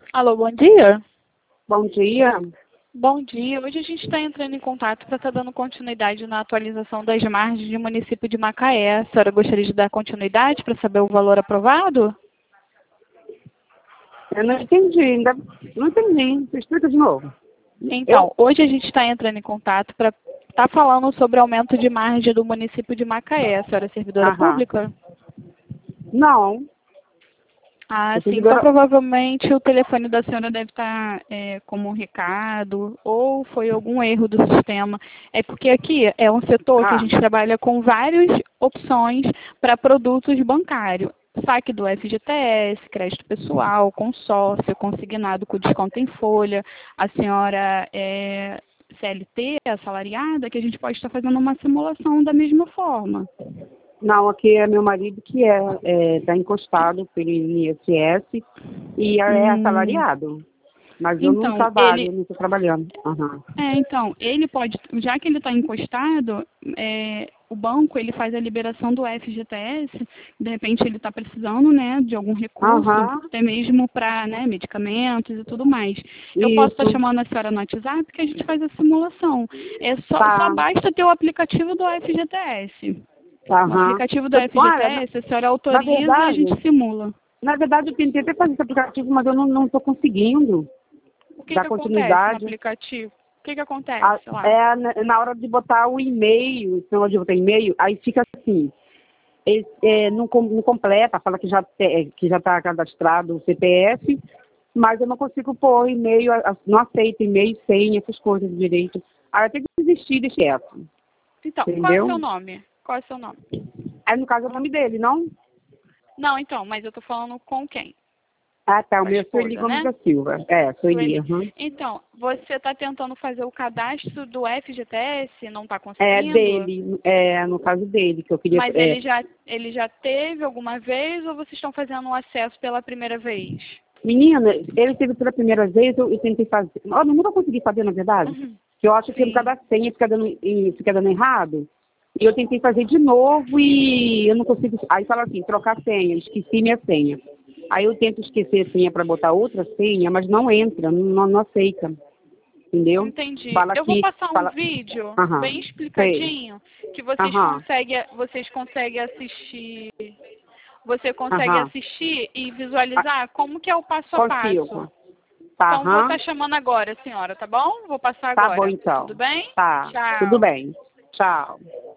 Alô, bom dia. Bom dia. Bom dia. Hoje a gente está entrando em contato para estar dando continuidade na atualização das margens do município de Macaé. A senhora gostaria de dar continuidade para saber o valor aprovado? Eu não entendi ainda. Não entendi. Você explica de novo. Então, hoje a gente está entrando em contato para estar falando sobre o aumento de margem do município de Macaé. A senhora é servidora pública? Não. Ah, Eu sim. Então, provavelmente o telefone da senhora deve estar como um recado ou foi algum erro do sistema. É porque aqui é um setor que a gente trabalha com várias opções para produtos bancários. Saque do FGTS, crédito pessoal, consórcio, consignado com desconto em folha. A senhora é CLT, assalariada, que a gente pode estar fazendo uma simulação da mesma forma. Não, aqui é meu marido que tá encostado pelo INSS e é assalariado. Mas eu não trabalho, eu não estou trabalhando. Então, ele pode, já que ele está encostado, o banco ele faz a liberação do FGTS, de repente ele está precisando, né, de algum recurso, até mesmo para, né, medicamentos e tudo mais. Eu posso estar chamando a senhora no WhatsApp que a gente faz a simulação. Só basta ter o aplicativo do FGTS. O aplicativo do FGTS, a senhora autoriza e a gente simula. Na verdade, eu tentei até fazer esse aplicativo, mas eu não estou conseguindo. O que acontece no aplicativo? O que acontece lá? Na hora de botar o e-mail, na hora de botar e-mail, aí fica assim, não completa, fala que já está cadastrado o CPF, mas eu não consigo pôr e-mail, não aceito e-mail, senha, essas coisas direito. Aí eu tenho que desistir desse app. Então, qual é o seu nome? Qual é o seu nome? Aí, no caso, é o nome dele, não? Não, então, mas eu tô falando com quem? Ah, tá. O meu é Sueli Gomes da Silva. É, Sueli. Então, você está tentando fazer o cadastro do FGTS, não está conseguindo? É dele, no caso dele, que eu queria... Mas ele já teve alguma vez ou vocês estão fazendo o acesso pela primeira vez? Menina, ele teve pela primeira vez, eu tentei fazer... Eu nunca consegui fazer, na verdade. Que eu acho que por causa da senha fica dando errado. E eu tentei fazer de novo e eu não consigo... Aí fala assim, trocar senha, eu esqueci minha senha. Aí eu tento esquecer a senha para botar outra senha, mas não entra, não aceita. Entendeu? Entendi. Eu vou passar um vídeo bem explicadinho que vocês conseguem assistir. Você consegue assistir e visualizar como que é o passo a passo. Então, vou estar chamando agora, senhora, tá bom? Vou passar agora. Tá bom, então. Tudo bem? Tá. Tchau. Tudo bem. Tchau.